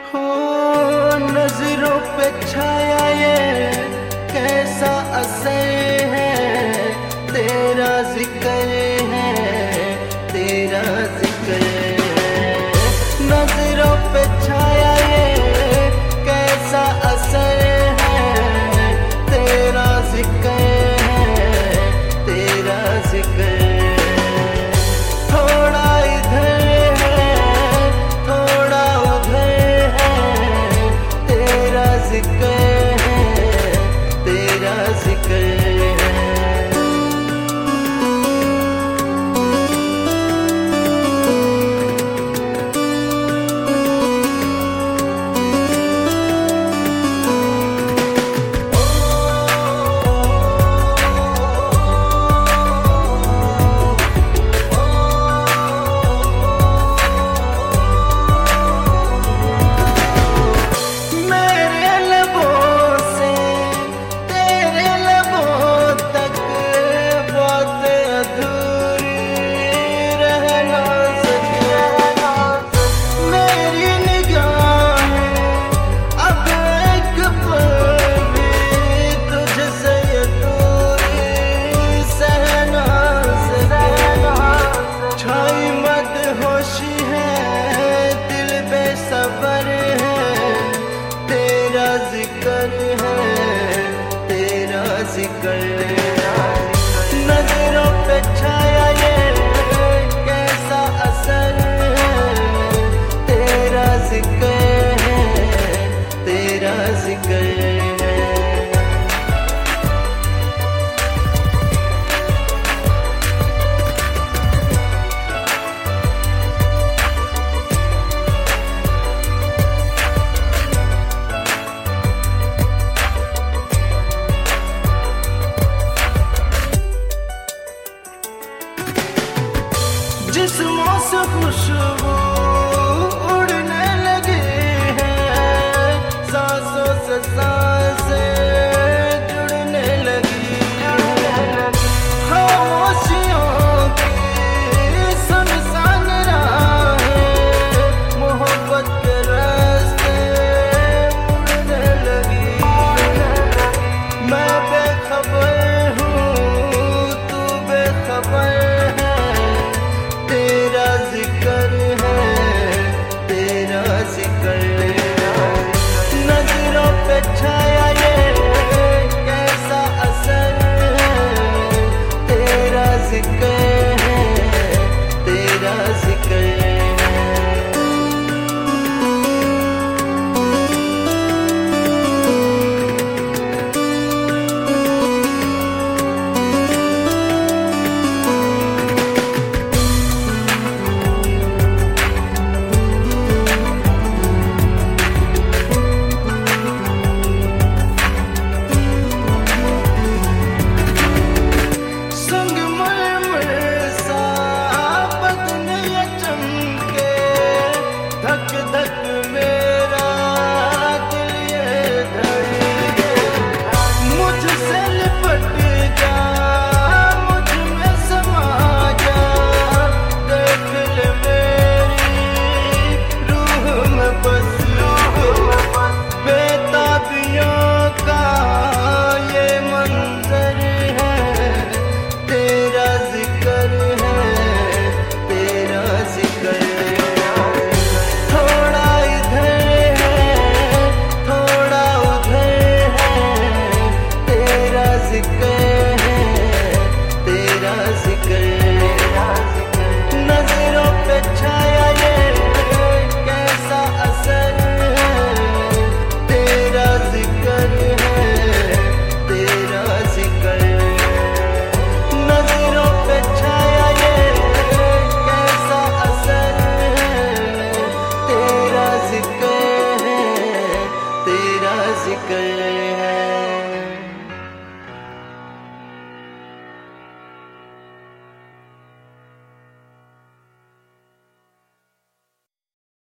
हो नजरों पे छाया ये कैसा असर है, तेरा जिक्र है, तेरा जिक्र है। नजरों पे छाया ये कैसा असर है, तेरा जिक्र है, तेरा जिक्र है। नजरों पे छाया ये कैसा असर है, तेरा जिक्र है, तेरा जिक्र है। जिस्मों से खुशबू उड़ने लगी है, सांसों से सांसें जुड़ने लगी है। खामोशियों की सुनसान राहें मोहब्बत के रास्ते मुड़ने लगी। मैं बेखबर हूँ, तू बेखबर है, तेरा जिक्र है, तेरा जिक्र है। नजरों पे छाया ये कैसा असर है, तेरा जिक्र है, तेरा जिक्र है। जिक्र